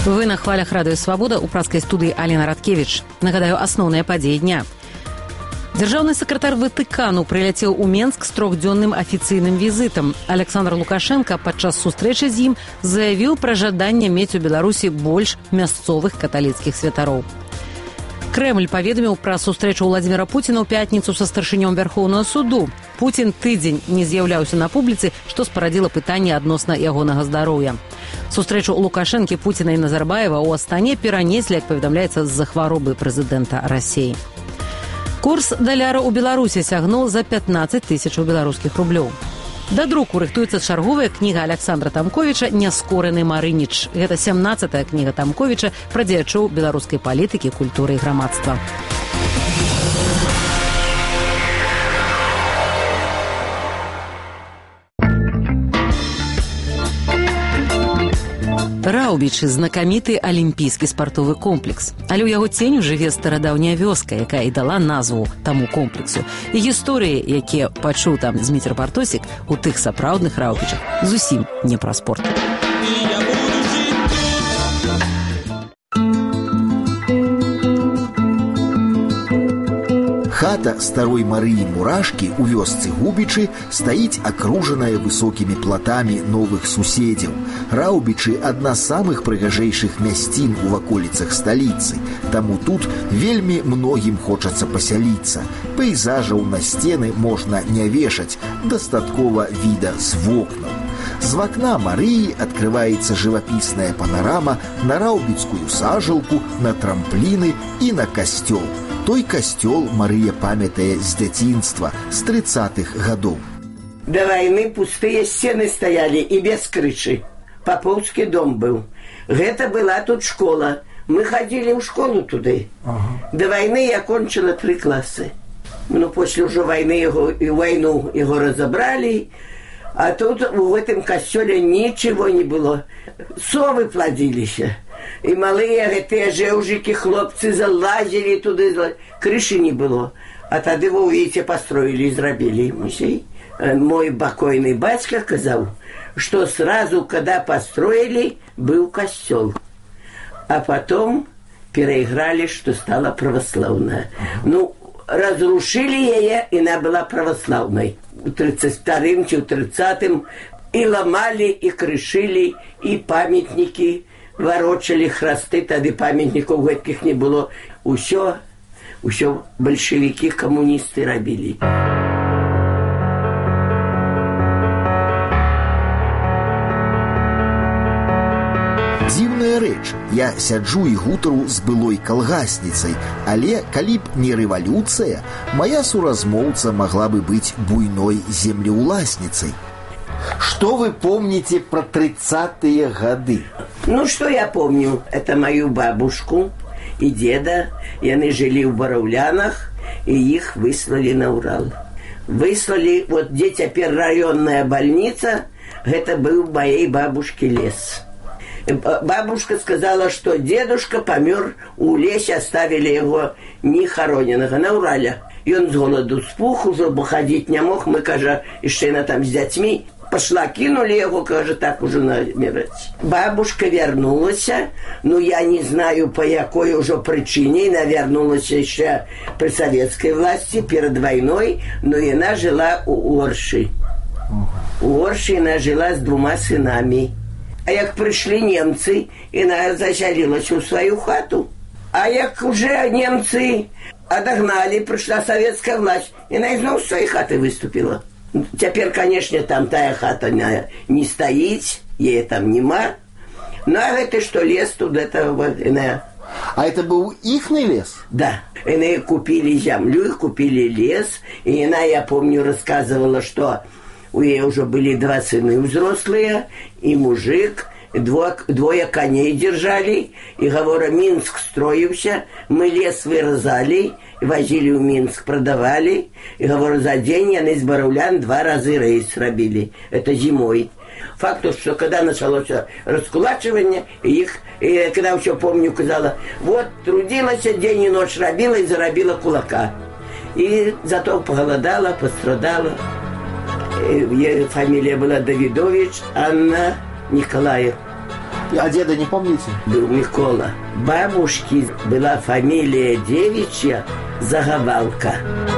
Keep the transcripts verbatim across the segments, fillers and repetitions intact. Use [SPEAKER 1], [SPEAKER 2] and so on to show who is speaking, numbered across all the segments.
[SPEAKER 1] Вы на хвалях радыё «Свабода», у праскай студыі Алена Радкевіч. Нагадаю, асноўныя падзеі дня. Дзяржаўны сакратар Ватыкану прыляцеў у Менск з трохдзённым афіцыйным візітам. Александр Лукашенко падчас сустрэчы з ім заявіў пра жаданне мець у Беларусі больш мясцовых каталіцкіх святароў. Крэмль паведаміў пра сустрэчу Владзіміра Пуціна ў пятніцу са старшынём Вярхоўнага суду. Пуцін тыдзень не з'яўляўся на публіцы, што спарадзіла пытанне адносна ягонага здароўя. Сустрэчу Лукашэнкі, Пуціна і Назарбаева ў Астане перанеслі, як паведамляецца, з-за хваробы прэзідэнта Расіі. Курс даляра ў Беларусі сягнуў за пятнаццаць тысячаў беларускіх рублёў. Да друку рыхтуецца чарговая кніга Александра Тамковіча «Няскораны Марыніч». Гэта сямнаццатая кніга Тамковіча пра дзеячоў беларускай палітыкі, культуры і грамадства. Раўбічы – знакаміты алімпійскі спартовы комплекс. Але ў яго ценю жыве старадаўняя вёска, якая і дала назву таму комплексу. І гісторыі, якія пачуў там Зміцер Бартосік, у тых сапраўдных раўбічах зусім не пра спорт.
[SPEAKER 2] Хата старой Марыі Мурашкі ў вёсцы Губічы стаіць акружаная высокімі платамі новых суседзяў. Раўбічы – адна з самых прыгажэйшых мясцін у ваколіцах сталіцы, таму тут вельмі многім хочацца пасяліцца. Пейзажаў на сцены можна не вешаць, дастаткова віда з вокнаў. З вакна Марыі адкрываецца жывапісная панарама на раўбіцкую сажалку, на трампліны і на касцёл. Той касцёл Марыя памятае з дзяцінства, з трыццатых гадоў.
[SPEAKER 3] До вайны пустыя сцены стаялі і без крышы. Папоўскі дом быў. Гэта была тут школа. Мы хадзілі ў школу туды. Ага. До вайны я кончыла тры класы. Ну, после ўжо вайны яго, і вайну яго разабралі, а тут у гэтым касцёле нічого не было. Совы плодзіліся. І малыя гэтыя жэўжыкі, хлопцы залазілі туды, крышы не было. А тады, вы увидите, построили и зрабілі музей. Мой покойный бацька сказал, что сразу, когда построили, был костел. А потом переиграли, что стала православная. Ну, разрушили ее, и она была православной. В тридцать втором, в тридцатом и ломали, и крышили, и памятники ворочали, храсты, тады памятников гэткіх не было. Усё, усё большевики, коммунисты робили.
[SPEAKER 2] Дзіўная рэч, я сяджу і гутару з былой калгасніцай, але калі б не рэвалюцыя, моя суразмоўца могла бы быць буйной землеуласніцай. Что вы помните про тридцатые годы?
[SPEAKER 3] Ну, что я помню? Это мою бабушку и деда. И они жили в Бараўлянах, и их выслали на Урал. Выслали, вот где теперь районная больница, это был моей бабушки лес. Бабушка сказала, что дедушка помер у леса, оставили его нехороненного на Урале. И он с голоду спух, уже ходить не мог. Мы, кажа, еще на там с детьми. Пошла, кинули его, кажа, так уже намирать. Бабушка вернулась, но я не знаю, по якой уже причине. Она вернулась еще при советской власти, перед войной, но и она жила у Орши. У Орши она жила с двумя сынами. А як пришли немцы, и она заселилась в свою хату. А як уже немцы отогнали, пришла советская власть, и она снова с своей хаты выступила. Теперь, конечно, там тая хата не, не стоит, ей там нема. Ну, а это что, лес тут, это вот, она...
[SPEAKER 2] А это был ихний лес?
[SPEAKER 3] Да. Они купили землю, их купили лес, и она, я помню, рассказывала, что у нее уже были два сына взрослые, и мужик, двое, двое коней держали, и, говоря, Минск строился, мы лес вырезали, возили в Минск, продавали, и, говорю, за день они из Бараўлян два раза рейс робили, это зимой. Факт то, что когда началось раскулачивание, их, и когда все помню, сказала, вот, трудилась день и ночь, робила и заробила кулака. И зато поголодала, пострадала. Ее фамилия была Давидович Анна Николаев.
[SPEAKER 2] А деда не помните?
[SPEAKER 3] Был Микола. Бабушки была фамилия девичья Заговалка.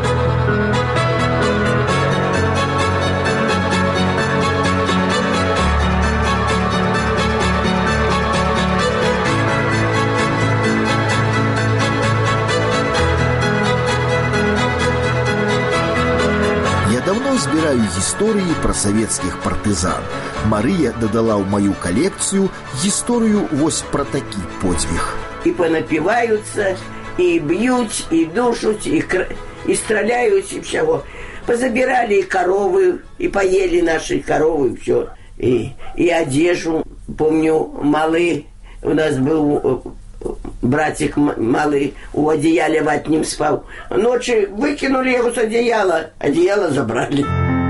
[SPEAKER 2] Збіраю гісторыі пра савецкіх партызан. Марыя дадала ў маю калекцыю гісторыю вось пра такі подзвіг.
[SPEAKER 3] І панапіваюцца, і б'юць, і душаць, і, кр... і страляюць, і всяго. Позабирали и коровы, и поели наши коровы, все. И, и одежду. Помню, малый, у нас был братик малый, у одеяла ватним спал. Ночью выкинули его с одеяла, одеяло забрали.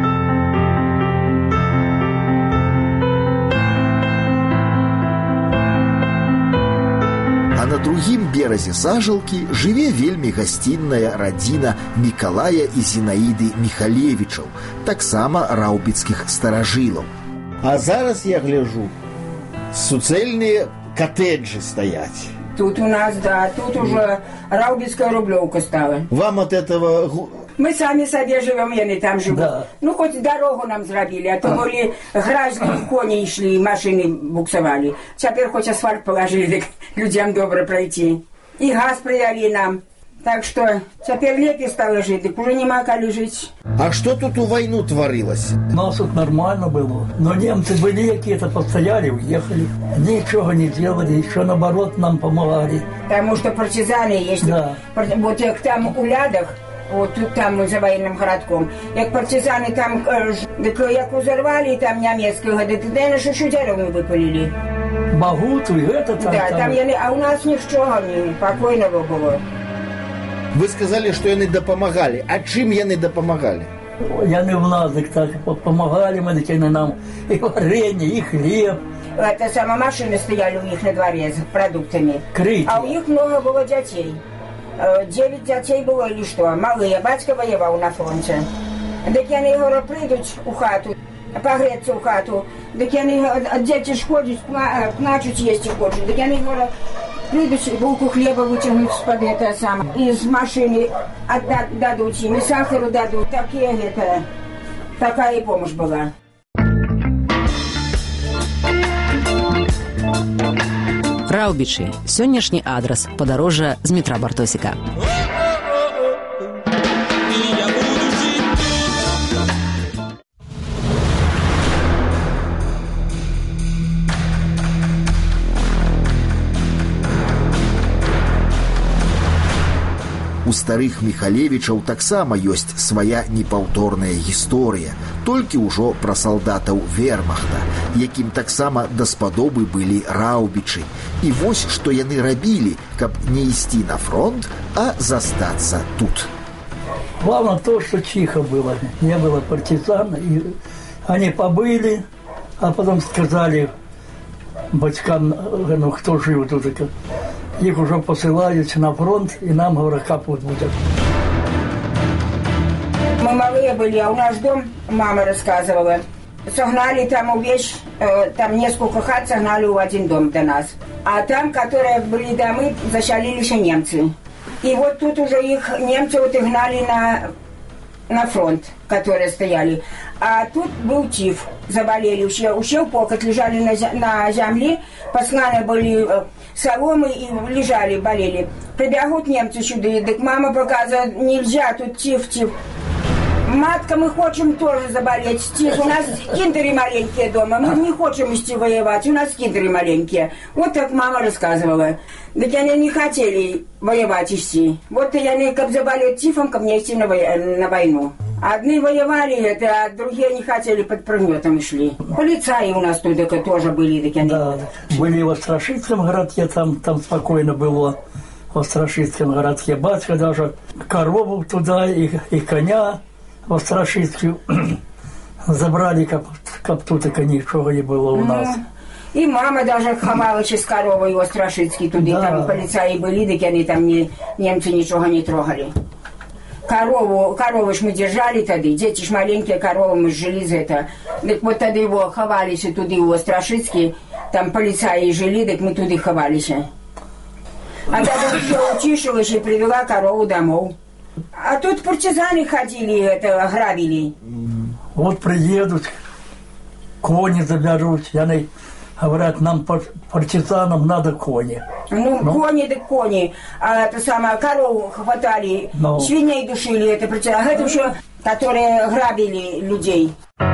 [SPEAKER 2] А на другім беразе Сажалкі жыве вельмі гасцінная радзіна Мікалая і Зінаіды Міхалевічаў, таксама раўбіцкіх старажылаў. А зараз я гляжу, суцэльныя коттеджи стоять.
[SPEAKER 4] Тут у нас, да, тут уже раўбіцкая рублёўка стала.
[SPEAKER 2] Вам от этого...
[SPEAKER 4] Мы сами себе живем, яны там живут.
[SPEAKER 2] Да.
[SPEAKER 4] Ну, хоть дорогу нам зробили, а то были грязные кони шли, машины буксовали. Теперь хоть асфальт положили, людям добро пройти. И газ прияли нам. Так что теперь лепей стало жить, так уже нема коли жить.
[SPEAKER 2] А что тут у войну творилось?
[SPEAKER 5] У нас тут нормально было. Но немцы были какие-то, постояли, уехали. Ничего не делали, еще наоборот нам помогали.
[SPEAKER 4] Потому что партизаны есть.
[SPEAKER 5] Да.
[SPEAKER 4] Вот как там у Лядах, вот тут там за военным городком, как партизаны там, так как взорвали там немецкого, так наверное, шушудеров выпалили.
[SPEAKER 5] Багуту и это там.
[SPEAKER 4] Да,
[SPEAKER 5] там,
[SPEAKER 4] там я, а у нас ничего, не покойного было.
[SPEAKER 2] Вы сказали, что яны дапамагали. А чым яны дапамагали?
[SPEAKER 5] Яны в нас так помогали, мы такие нам и варенье, и хлеб.
[SPEAKER 4] Это самые машины стояли у них на дворе с продуктами.
[SPEAKER 5] Крыки.
[SPEAKER 4] А у них много было детей. Девять детей было или что. Малые. Батька воевал на фронте. Так они, говорю, придут у хату, погреться у хату. Так они, дети шкодят, плачут, есть хочут. Так они, говорю, придут, булку хлеба вытянуть из-под это самое. Из машины отдать, дадут им, и сахару дадут. Такие, это, такая помощь была.
[SPEAKER 1] Раўбічы. Сённяшні адрас. Падарожжа з метра Бартосіка.
[SPEAKER 2] У старых Міхалевічаў таксама ёсць свая непаўторная гісторыя, толькі ўжо пра салдатаў вермахта, якім таксама даспадобы былі раўбічы. І вось што яны рабілі, каб не ісці на фронт, а застацца тут.
[SPEAKER 5] Главное то, что тихо было, не было партизан, и они побыли, а потом сказали батькам, ну, кто жив тут, их уже посылают на фронт, и нам, говорят, капут будет.
[SPEAKER 4] Мы малые были, а у нас дом, мама рассказывала, согнали там вещь, э, там несколько хат согнали в один дом до нас. А там, которые были домы, зашалились немцы. И вот тут уже их немцы вот и гнали на, на фронт, которые стояли. А тут был тиф, заболели, ущел, ущел покот, лежали на, на земле, посланы были э, соломы и лежали, болели. Прибегут немцы сюда, так мама показывает, нельзя, тут тиф, тиф. Матка, мы хотим тоже заболеть. Тиф, у нас киндеры маленькие дома, мы не хотим идти воевать, у нас киндеры маленькие. Вот так мама рассказывала. Так они не хотели воевать идти. Вот и они, как заболеть тифом, ко мне идти на, на войну. Одни воевали, это, а другие не хотели, под прогнетом шли. Полицаи у нас тут тоже были. Так они...
[SPEAKER 5] Да, были в Острашицком городке, там, там спокойно было. В Острашицком городке батька даже корову туда и, и коня в Острашицкую забрали, как, как тут и ничего не было у нас.
[SPEAKER 4] И мама даже ховалась с коровой в Острашицкий туда, да. Там полицаи были, так они там не, немцы ничего не трогали. Корову, корову ж мы держали тогда, дети ж маленькие, корову мы жили за это. Так вот тогда его ховались и туда, в Острашицкий, там полицаи жили, так мы туда ховались. А тогда все утишилась и привела корову домой. А тут партизаны ходили, это, грабили.
[SPEAKER 5] Вот приедут, кони заберут, они говорят, нам партизанам надо кони.
[SPEAKER 4] Ну, ну, кони да кони. А это самое, корову хватали, но... свиней душили, это партизаны. А это еще, которые грабили людей.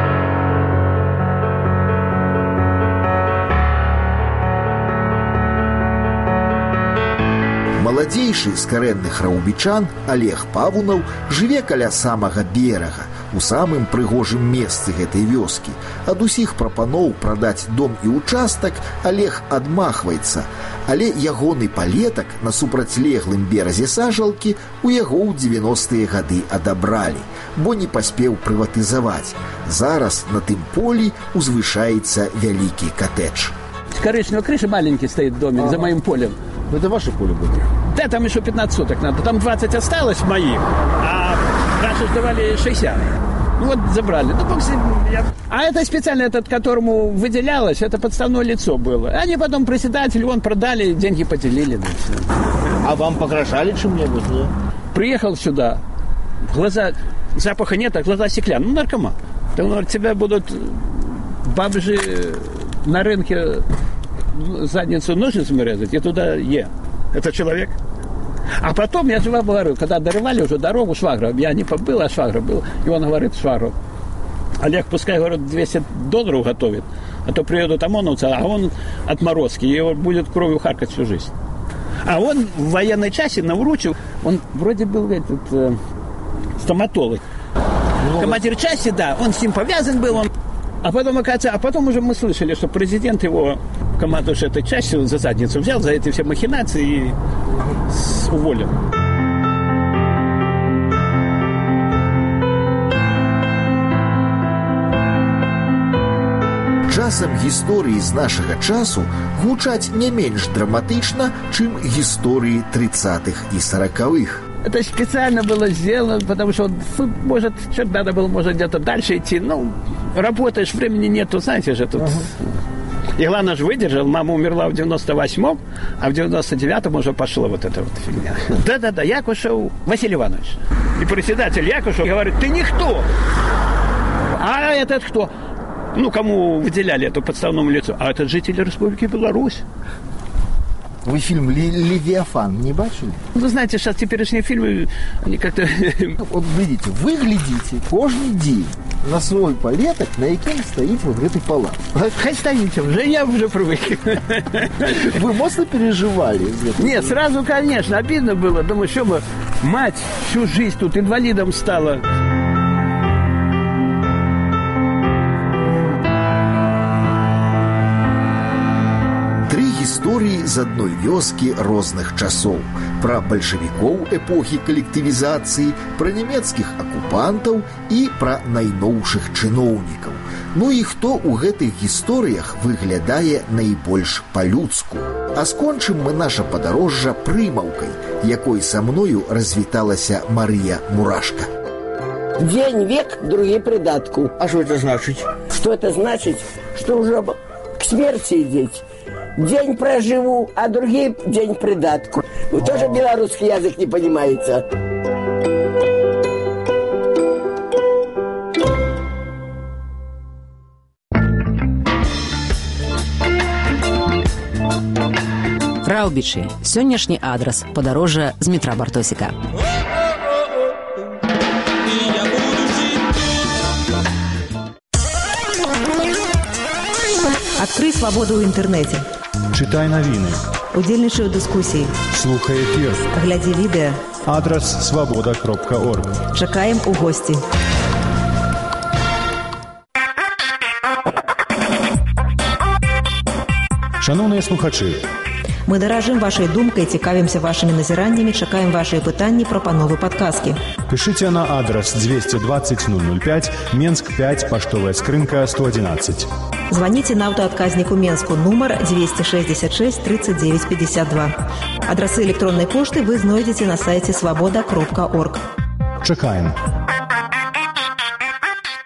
[SPEAKER 2] Маладзейшы з карэнных раўбічан Олег Павунаў жыве каля самага берага, у самым прыгожым месцы гэтай вёскі. Ад усіх прапаноў прадаць дом і участак Олег адмахваецца, але ягоны палетак на супрацьлеглым беразе Сажалкі у яго ў дзевяностыя гады адабралі, бо не паспеў прыватызаваць. Зараз на тым полі узвышаецца вялікі коттедж.
[SPEAKER 6] Коричневая крыша маленький стоит в доме, ага, за моим полем.
[SPEAKER 2] Это ваше поле будет?
[SPEAKER 6] Да, там еще пятнадцать соток надо. Там двадцать осталось моих, а раньше сдавали шестьдесят. Ну вот забрали. Ну, я... А это специально, этот, которому выделялось, это подставное лицо было. Они потом председатель, он продали, деньги поделили. Да,
[SPEAKER 2] а вам погрожали чем-нибудь, да?
[SPEAKER 6] Приехал сюда, глаза, запаха нет, а глаза стеклянные. Ну, наркоман. Там, говорит, тебя будут бабжи на рынке задницу ножницами резать и туда е. Это человек. А потом, я же вам говорю, когда дорывали уже дорогу швагра, я не побыл, а швагра был, и он говорит швагру: Олег, пускай, говорит, двести долларов готовит, а то приедут ОМОНовцы, а он отморозки, и его будет кровью харкать всю жизнь. А он в военной части навручил, он вроде был этот э, стоматолог. Много. Командир части, да, он с ним повязан был, он... А потом, оказывается, а потом уже мы слышали, что президент его, командующий этой частью, за задницу взял, за эти все махинации и уволил.
[SPEAKER 2] Часам гісторыі з нашага часу гучаць не менш драматычна, чым гісторыі тридцатых и сороковых.
[SPEAKER 6] Это специально было сделано, потому что, может, что-то надо было, может, где-то дальше идти. Ну, работаешь, времени нету, знаете же, тут... Uh-huh. И главное же выдержал. Мама умерла в девяносто восьмом, а в девяносто девятом уже пошла вот эта вот фигня. Да-да-да, Якушев Василий Иванович. И председатель Якушев говорит: ты никто. А этот кто? Ну, кому выделяли это подставному лицу? А этот житель Республики Беларусь.
[SPEAKER 2] Вы фильм «Левиафан» не бачили?
[SPEAKER 6] Ну, знаете, сейчас теперешние фильмы, они как-то...
[SPEAKER 2] Вот, глядите, вы глядите каждый день на свой палеток, на яким стоит вот этой палат.
[SPEAKER 6] Хай стоите уже, я уже привык.
[SPEAKER 2] Вы мощно переживали?
[SPEAKER 6] Нет, сразу, конечно, обидно было. Думаю, что мы, мать всю жизнь тут инвалидом стала.
[SPEAKER 2] Гісторыі з адной вёскі розных часоў. Пра бальшавікоў эпохі калектывізацыі, пра нямецкіх акупантаў і пра найноўшых чыноўнікаў. Ну і хто ў гэтых гісторыях выглядае найбольш па-людску? А скончым мы наша падарожжа прымаўкай, якой са мною развіталася Мария Мурашка.
[SPEAKER 3] День век, другие придатку.
[SPEAKER 2] А что это значит?
[SPEAKER 3] Что это значит? Что уже к смерти идти. День проживу, а другие день придатку. Вы тоже белорусский язык не понимаете.
[SPEAKER 1] Раўбічы. Сённяшні адрас падарожжа з метра Бартосіка. Адкрый свабоду ў інтэрнэце.
[SPEAKER 7] Читай навіны.
[SPEAKER 1] Удзельнічай у дыскусіі.
[SPEAKER 7] Слухай эфір.
[SPEAKER 1] Глядзі відэа.
[SPEAKER 7] Адрас свабода кропка орг.
[SPEAKER 1] Чакаем у госці.
[SPEAKER 7] Шановныя слухачы,
[SPEAKER 1] мы даражым вашай думкай, цікавімся вашымі назіраннямі, чакаем вашыя пытанні, прапановы, падказкі.
[SPEAKER 7] Пишите на адрес двести двадцать ноль ноль пять, Менск пять, поштовая скрынка сто одиннадцать.
[SPEAKER 1] Звоните на аўтаадказніку Менску нумар двести шестьдесят шесть тридцать девять пятьдесят два. Адрасы электронной пошты вы знойдзеце на сайте свобода кропка орг.
[SPEAKER 7] Чакаем.